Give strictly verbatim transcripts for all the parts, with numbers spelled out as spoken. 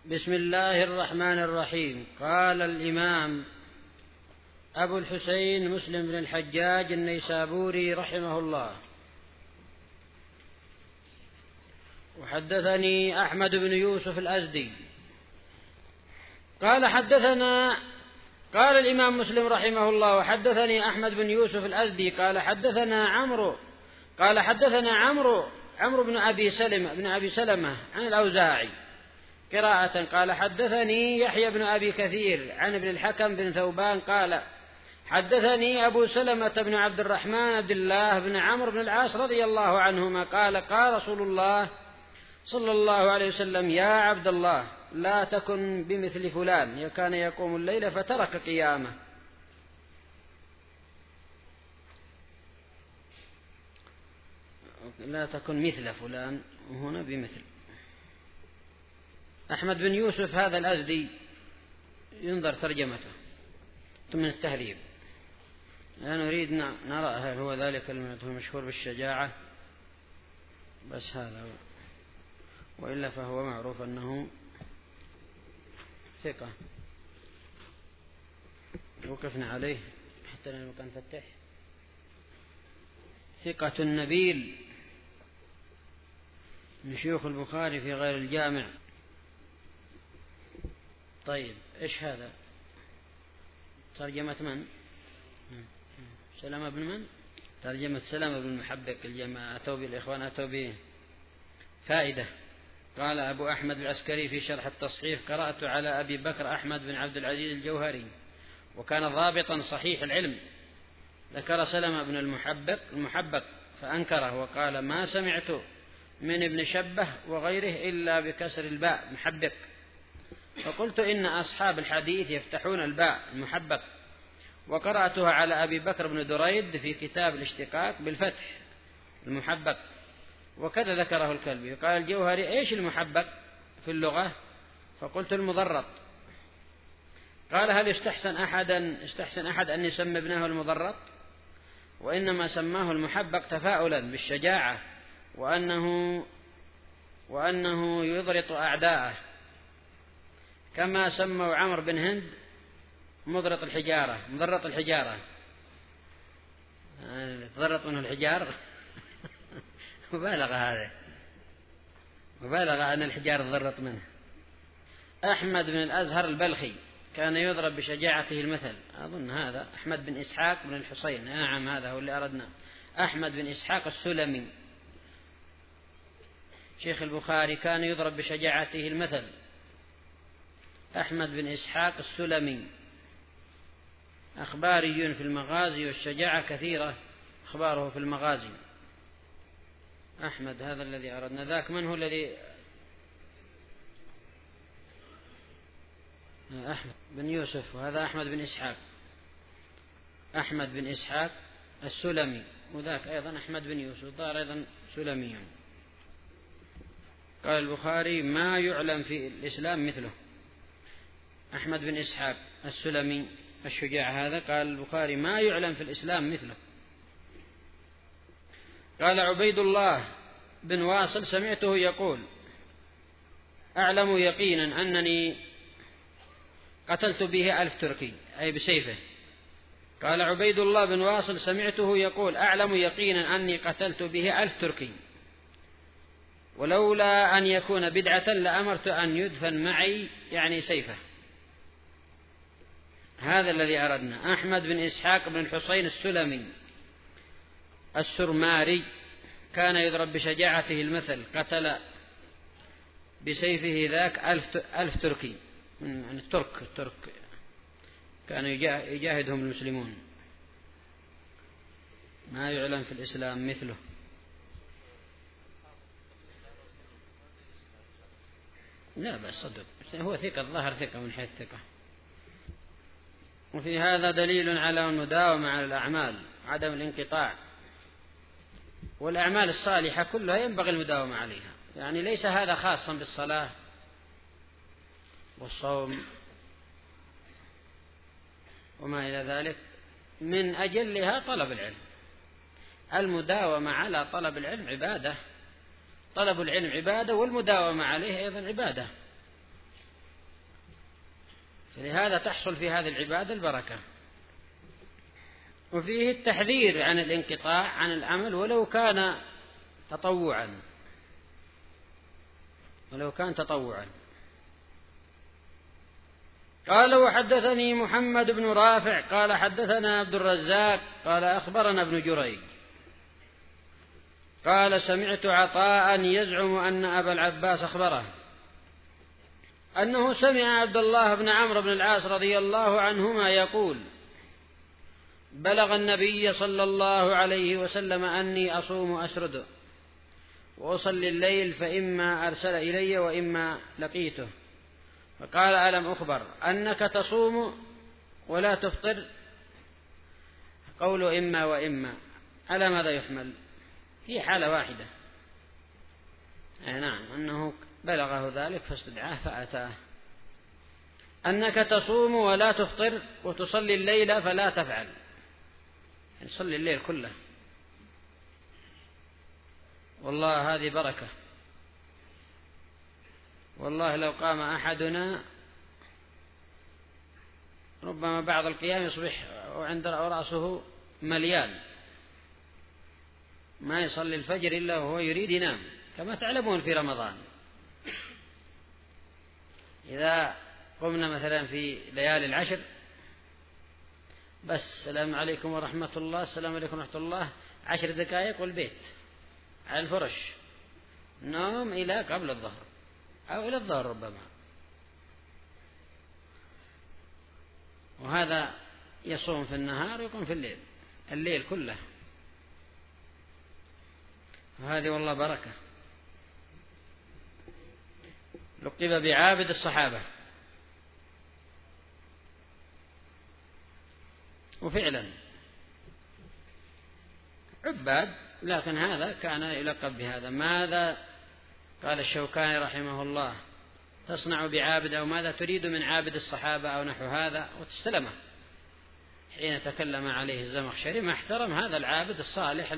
بسم الله الرحمن الرحيم. قال الإمام أبو الحسين مسلم بن الحجاج النيسابوري رحمه الله: وحدثني أحمد بن يوسف الأزدي قال حدثنا قال الإمام مسلم رحمه الله: وحدثني أحمد بن يوسف الأزدي قال حدثنا عمرو قال حدثنا عمرو عمرو بن أبي سلمة بن أبي سلمة عن الأوزاعي قراءة قال حدثني يحيى بن أبي كثير عن ابن الحكم بن ثوبان قال حدثني أبو سلمة بن عبد الرحمن عبد الله بن عمرو بن العاص رضي الله عنهما قال قال رسول الله صلى الله عليه وسلم: يا عبد الله، لا تكن بمثل فلان كان يقوم الليل فترك قيامه. لا تكن مثل فلان، هنا بمثل. أحمد بن يوسف هذا الأزدي ينظر ترجمته من التهذيب، لا نريد نرى هل هو ذلك المشهور بالشجاعة بس هذا، وإلا فهو معروف أنه ثقة. وقفنا عليه حتى نبقى نفتح. ثقة نبيل من شيوخ البخاري في غير الجامع. طيب إيش هذا؟ ترجمة من؟ سلمة بن من؟ ترجمة سلمة بن محبك. الجماعة أتوا بالإخوان أتوا به فائدة. قال أبو أحمد العسكري في شرح التصحيح: قرأت على أبي بكر أحمد بن عبد العزيز الجوهري، وكان ضابطا صحيح العلم. ذكر سلمة بن المحبك المحبك فأنكره وقال: ما سمعت من ابن شبه وغيره إلا بكسر الباء محبك. فقلت: إن أصحاب الحديث يفتحون الباء المحبك. وقرأتها على أبي بكر بن دريد في كتاب الاشتقاق بالفتح المحبك، وكذا ذكره الكلبي. قال الجوهري: إيش المحبك في اللغة؟ فقلت: المضرط. قال: هل يستحسن أحدا استحسن أحد أن يسمى ابنه المضرط؟ وإنما سماه المحبك تفاؤلا بالشجاعة، وأنه وأنه يضرط أعداءه، كما سموا عمرو بن هند مضرط الحجارة مضرط الحجارة تضرط منه الحجار. مبالغة هذا، مبالغة أن الحجار تضرط منه. أحمد بن الأزهر البلخي كان يضرب بشجاعته المثل. أظن هذا أحمد بن إسحاق بن الحسين. نعم هذا هو اللي أردنا. أحمد بن إسحاق السلمي شيخ البخاري كان يضرب بشجاعته المثل. أحمد بن إسحاق السلمي أخباري في المغازي، والشجاعة كثيرة أخباره في المغازي. أحمد هذا الذي أردنا. ذاك من هو الذي أحمد بن يوسف، وهذا أحمد بن إسحاق أحمد بن إسحاق السلمي، وذاك أيضا أحمد بن يوسف ظهر أيضا سلمي. قال البخاري: ما يعلم في الإسلام مثله. أحمد بن إسحاق السلمي الشجاع هذا، قال البخاري: ما يعلم في الإسلام مثله. قال عبيد الله بن واصل: سمعته يقول: أعلم يقينا أنني قتلت به ألف تركي، أي بسيفه. قال عبيد الله بن واصل: سمعته يقول: أعلم يقينا أني قتلت به ألف تركي، ولولا أن يكون بدعة لأمرت أن يدفن معي، يعني سيفه. هذا الذي أردنا. أحمد بن إسحاق بن الحسين السلمي السرماري كان يضرب بشجاعته المثل، قتل بسيفه ذاك ألف, ألف تركي من الترك الترك كانوا يجاهدهم المسلمون. ما يعلم في الإسلام مثله. لا بس صدق، هو ثقة، ظهر ثقة من حيث ثقة. وفي هذا دليل على المداومة على الأعمال، عدم الانقطاع. والأعمال الصالحة كلها ينبغي المداومة عليها، يعني ليس هذا خاصا بالصلاة والصوم وما إلى ذلك. من أجلها طلب العلم. المداومة على طلب العلم عبادة، طلب العلم عبادة، والمداومة عليه أيضا عبادة. فلهذا تحصل في هذه العبادة البركة. وفيه التحذير عن الانقطاع عن العمل ولو كان تطوعا ولو كان تطوعا. قال وحدثني محمد بن رافع قال حدثنا عبد الرزاق قال أخبرنا ابن جريج قال سمعت عطاء يزعم أن أبا العباس أخبره أنه سمع عبد الله بن عمرو بن العاص رضي الله عنهما يقول بلغ النبي صلى الله عليه وسلم أني أصوم أسرد وأصلي الليل فإما أرسل إلي وإما لقيته فقال ألم أخبر أنك تصوم ولا تفطر؟ قول إما وإما على ماذا يحمل؟ هي حالة واحدة. أي نعم أنه بلغه ذلك فاستدعاه فأتاه. أنك تصوم ولا تفطر وتصلي الليل فلا تفعل، يعني صلي الليل كله. والله هذه بركة. والله لو قام أحدنا ربما بعض القيام يصبح وعند رأسه مليان، ما يصلي الفجر إلا وهو يريد ينام، كما تعلمون في رمضان إذا قمنا مثلا في ليالي العشر بس السلام عليكم ورحمة الله السلام عليكم ورحمة الله عشر دقائق والبيت على الفرش، نوم إلى قبل الظهر أو إلى الظهر ربما. وهذا يصوم في النهار ويقوم في الليل الليل كله، وهذه والله بركة. لقب بعابد الصحابة، وفعلا عباد، لكن هذا كان يلقب بهذا. ماذا قال الشوكاني رحمه الله تصنع بعابد، أو ماذا تريد من عابد الصحابة أو نحو هذا، وتستلمه حين تكلم عليه الزمخشري ما احترم هذا العابد الصالح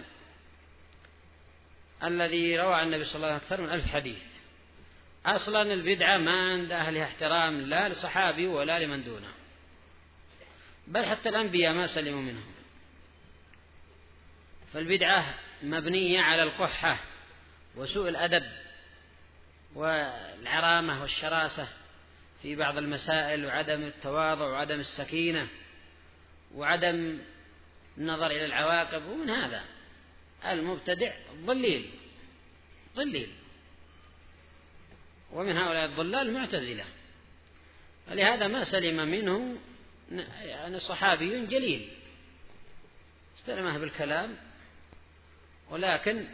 الذي روى عن النبي صلى الله عليه وسلم أكثر من ألف حديث. أصلا البدعة ما عند أهلها احترام لا لصحابي ولا لمن دونه، بل حتى الأنبياء ما سلموا منهم. فالبدعة مبنية على القحة وسوء الأدب والعرامة والشراسة في بعض المسائل، وعدم التواضع وعدم السكينة وعدم النظر إلى العواقب. ومن هذا المبتدع ضليل ضليل، ومن هؤلاء الضلال معتزلة. ولهذا ما سلم منه يعني صحابي جليل استلمه بالكلام، ولكن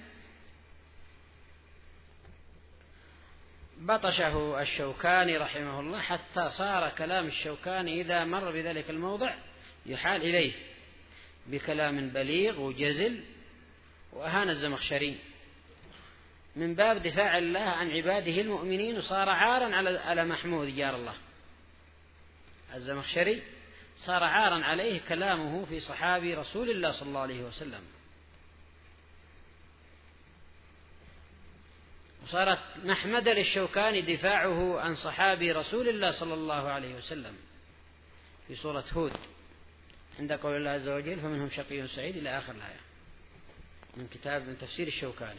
بطشه الشوكاني رحمه الله حتى صار كلام الشوكاني إذا مر بذلك الموضع يحال إليه بكلام بليغ وجزل، وأهان الزمخشري من باب دفاع الله عن عباده المؤمنين، وصار عارا على محمود جار الله. الزمخشري صار عارا عليه كلامه في صحابي رسول الله صلى الله عليه وسلم، وصارت محمدا للشوكاني دفاعه عن صحابي رسول الله صلى الله عليه وسلم في سورة هود عند قول الله عز وجل فمنهم شقي سعيد إلى آخر الآية من كتاب من تفسير الشوكاني.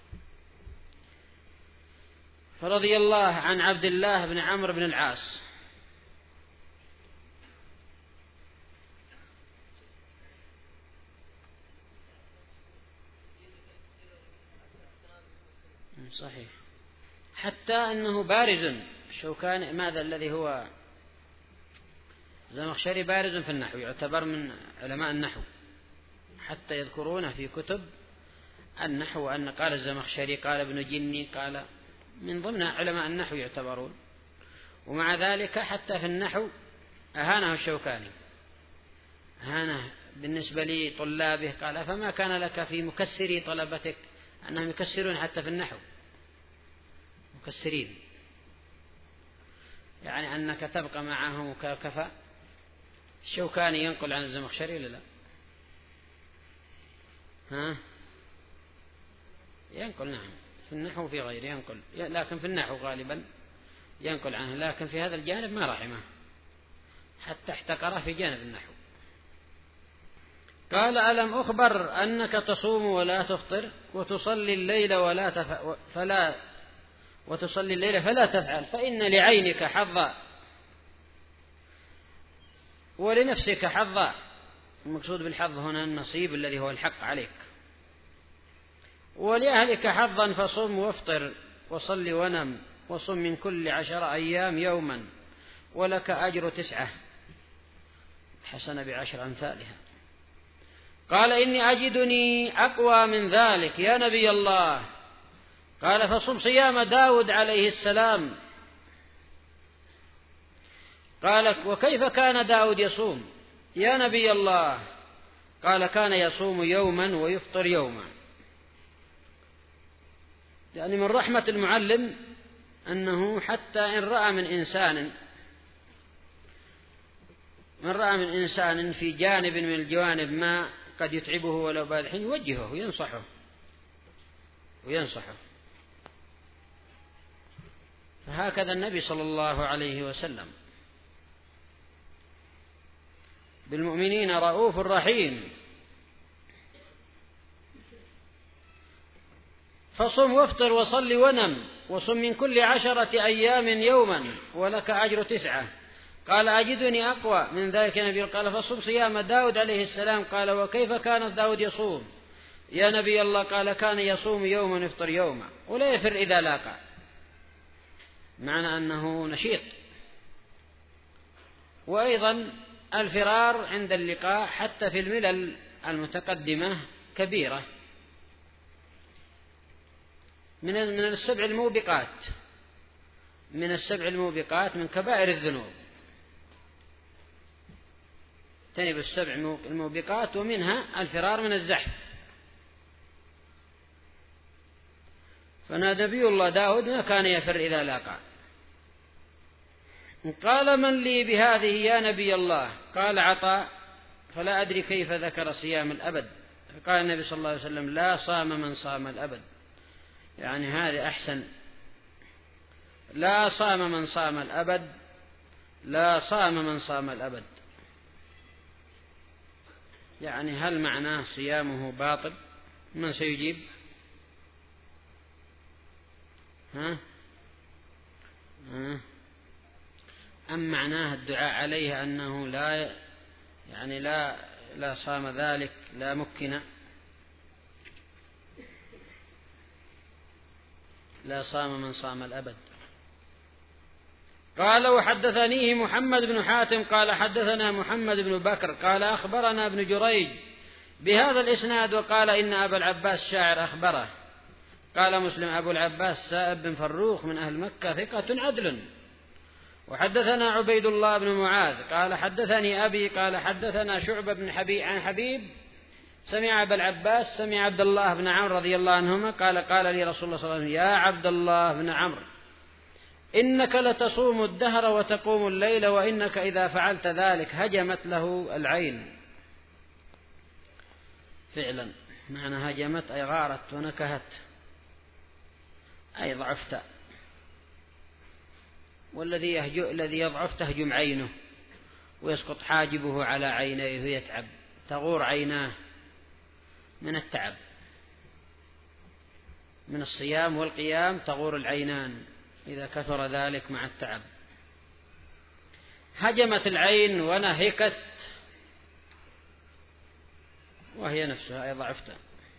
فرضي الله عن عبد الله بن عمرو بن العاص صحيح، حتى أنه بارز الشوكاني ماذا الذي هو زمخشري بارز في النحو، يعتبر من علماء النحو، حتى يذكرونه في كتب النحو أن قال الزمخشري قال ابن جني قال من ضمن علماء النحو يعتبرون. ومع ذلك حتى في النحو أهانه الشوكاني، أهانه بالنسبة لي طلابه، قال فما كان لك في مكسري طلبتك أنهم يكسرون حتى في النحو مكسرين، يعني أنك تبقى معهم كفى. الشوكاني ينقل عن الزمخشري ولا لا؟ ها ينقل، نعم في النحو في غيره ينقل، لكن في النحو غالبا ينقل عنه، لكن في هذا الجانب ما رحمه. حتى احتقره في جانب النحو. قال: ألم أخبر أنك تصوم ولا تفطر وتصلي الليل ولا تف... فلا وتصلي الليل فلا تفعل، فإن لعينك حظا ولنفسك حظا. المقصود بالحظ هنا النصيب الذي هو الحق عليك. ولأهلك حظا، فصم وافطر وصل ونم وصم من كل عشر أيام يوما ولك أجر تسعة، حسنة بعشر أمثالها. قال: إني أجدني أقوى من ذلك يا نبي الله. قال: فصم صيام داود عليه السلام. قال: وكيف كان داود يصوم يا نبي الله؟ قال: كان يصوم يوما ويفطر يوما. يعني من رحمة المعلم أنه حتى إن رأى من إنسان من رأى من إنسان في جانب من الجوانب ما قد يتعبه ولو بعد حين يوجهه وينصحه وينصحه فهكذا النبي صلى الله عليه وسلم بالمؤمنين رؤوف رحيم. فصم وافطر وصل ونم وصم من كل عشرة أيام يوما ولك أجر تسعة. قال: أجدني أقوى من ذلك نبي. قال: فصم صيام داود عليه السلام. قال: وكيف كان داود يصوم يا نبي الله؟ قال: كان يصوم يوما يفطر يوما ولا يفر إذا لاقى. معنى أنه نشيط. وأيضا الفرار عند اللقاء حتى في الملل المتقدمة كبيرة من من السبع الموبقات من السبع الموبقات من كبائر الذنوب. تنب السبع الموبقات ومنها الفرار من الزحف. فنبي الله داود ما كان يفر إذا لاقى. قال: من لي بهذه يا نبي الله؟ قال: عطاء. فلا أدري كيف ذكر صيام الأبد. فقال النبي صلى الله عليه وسلم: لا صام من صام الأبد. يعني هذا أحسن. لا صام من صام الأبد، لا صام من صام الأبد. يعني هل معناه صيامه باطل؟ من سيجيب؟ ها؟ ها؟ أم معناه الدعاء عليه أنه لا يعني لا لا صام ذلك لا مكن لا صام من صام الأبد. قال: وحدثنيه محمد بن حاتم قال: حدثنا محمد بن بكر قال: أخبرنا ابن جريج بهذا الإسناد وقال: إن أبا العباس شاعر أخبره. قال مسلم: أبو العباس سائب بن فروخ من أهل مكة ثقة عدل. وحدثنا عبيد الله بن معاذ قال: حدثني أبي قال: حدثنا شعبة بن حبيب عن حبيب سمع أبا العباس سمع عبد الله بن عمرو رضي الله عنهما قال: قال لي رسول الله صلى الله عليه وسلم: يا عبد الله بن عمرو، إنك لتصوم الدهر وتقوم الليل، وإنك إذا فعلت ذلك هجمت له العين. فعلا معنى هجمت أي غارت ونكهت أي ضعفت. والذي يهجو الذي يضعف تهجم عينه ويسقط حاجبه على عينيه ويتعب، تغور عيناه من التعب. من الصيام والقيام تغور العينان إذا كثر ذلك مع التعب. هجمت العين ونهكت وهي نفسها أي ضعفت.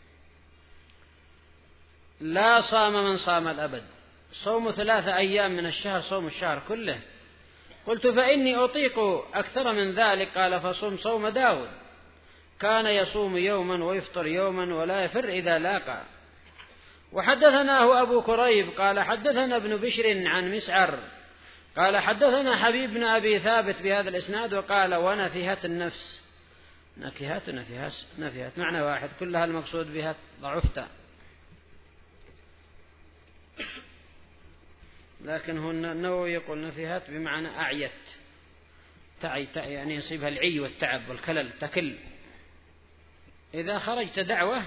لا صام من صام الأبد. صوم ثلاثة أيام من الشهر صوم الشهر كله. قلت: فإني أطيق أكثر من ذلك. قال: فصوم صوم داود، كان يصوم يوما ويفطر يوما ولا يفر إذا لاقى. وحدثناه أبو كريب قال: حدثنا ابن بشر عن مسعر قال: حدثنا حبيب بن أبي ثابت بهذا الإسناد وقال: ونفهت النفس. نكهت نفهت نفهت معنى واحد، كلها المقصود بها ضعفت. لكن هنا النووي يقول نفهت بمعنى أعيت، تعي يعني يصيبها العي والتعب والكلل، تكل. إذا خرجت دعوة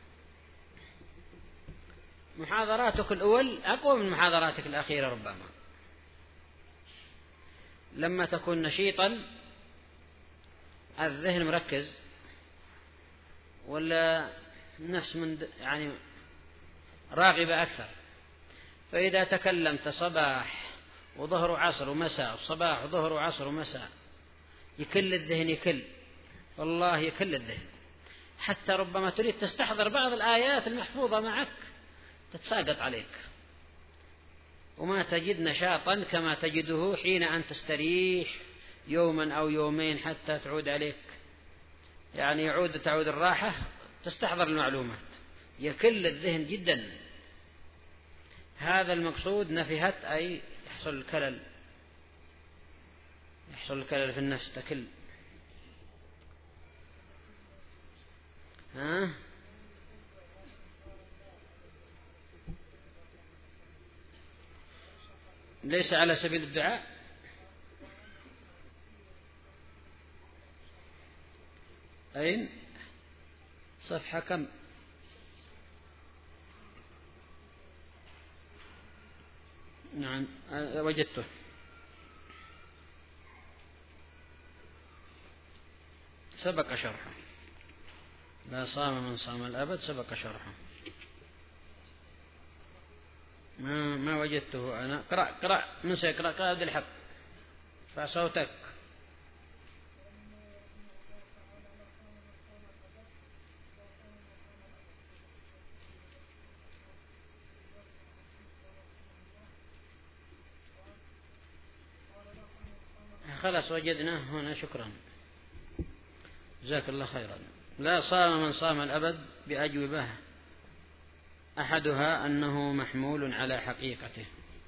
محاضراتك الأول أقوى من محاضراتك الأخيرة ربما. لما تكون نشيطا الذهن مركز ولا النفس من يعني راغبة أكثر. فإذا تكلمت صباح وظهر وعصر ومساء، صباح وظهر وعصر ومساء، يكل الذهن، يكل والله يكل الذهن، حتى ربما تريد تستحضر بعض الآيات المحفوظة معك تتساقط عليك، وما تجد نشاطا كما تجده حين أن تستريح يوما أو يومين حتى تعود عليك، يعني يعود تعود الراحة تستحضر المعلومات. يكل الذهن جدا، هذا المقصود. نفهت أي يحصل الكلل، يحصل الكلل في النفس، تكل. ها؟ ليس على سبيل الدعاء. أين؟ صفحة كم؟ نعم وجدته. سبق شرحه. لا صام من صام الأبد، سبق شرحه. ما ما وجدته أنا. قرأ قرأ من سيقرأ؟ قرأ عبد الحق، فصوتك. خلاص وجدناه هنا، شكرا جزاك الله خيرا. لا صام من صام الأبد بأجوبة، أحدها أنه محمول على حقيقته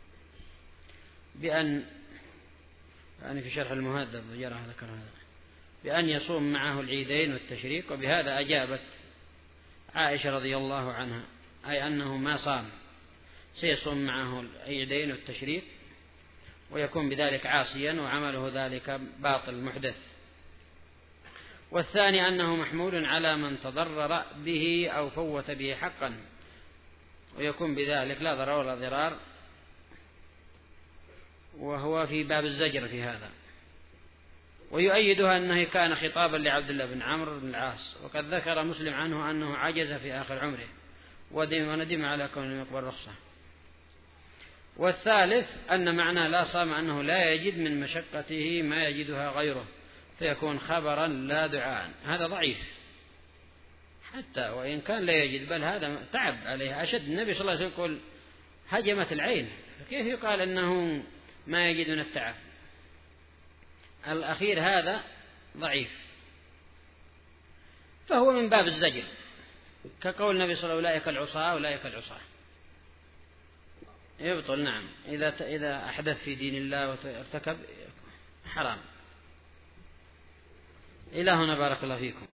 بأن، يعني في شرح المهذب جرى ذكر هذا، بأن يصوم معه العيدين والتشريق. وبهذا أجابت عائشة رضي الله عنها، أي أنه ما صام سيصوم معه العيدين والتشريق ويكون بذلك عاصيا وعمله ذلك باطل محدث. والثاني أنه محمول على من تضرر به أو فوت به حقا ويكون بذلك لا ضرر ولا ضرار، وهو في باب الزجر في هذا. ويؤيدها أنه كان خطابا لعبد الله بن عمرو بن العاص، وقد ذكر مسلم عنه أنه عجز في آخر عمره وندم على كونه يقبل رخصة. والثالث أن معنى لا صام أنه لا يجد من مشقته ما يجدها غيره فيكون خبرا لا دعاء. هذا ضعيف حتى وإن كان لا يجد، بل هذا تعب عليه أشد. النبي صلى الله عليه وسلم يقول هجمت العين، فكيف يقال أنه ما يجد من التعب؟ الأخير هذا ضعيف، فهو من باب الزجر، كقول النبي صلى الله عليه وسلم أولئك العصاة أولئك العصاة. يبطل نعم، إذا إذا أحدث في دين الله وارتكب حرام. إلى هنا بارك الله فيكم.